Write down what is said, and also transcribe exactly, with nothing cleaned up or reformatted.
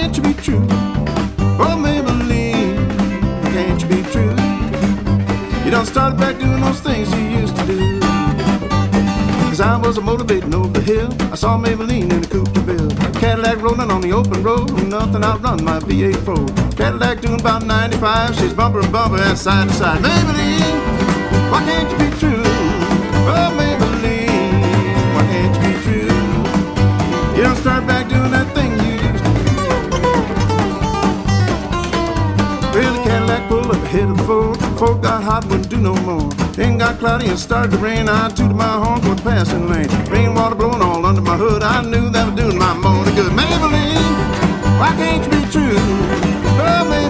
can't you be true? Oh, Maybelline, can't you be true? You done started back doing those things you used to do. Cause I was a motivating over the hill. I saw Maybelline in a coupe de ville. Cadillac rolling on the open road, nothing outrun my V eight Ford. Cadillac doing about ninety-five, she's bumper and bumper and side to side. Maybelline, why can't you be true? Oh, Maybelline, why can't you be true? You don't start back doing that thing you used to do. Well, the Cadillac pulled up ahead of the Ford. Ford got hot, wouldn't do no more. Then got cloudy and started to rain. I tooted my horn for the passing lane. Rainwater blowing all under my hood. I knew that was doing my motor good. Maybelline, why can't you be true? Oh, Maybelline.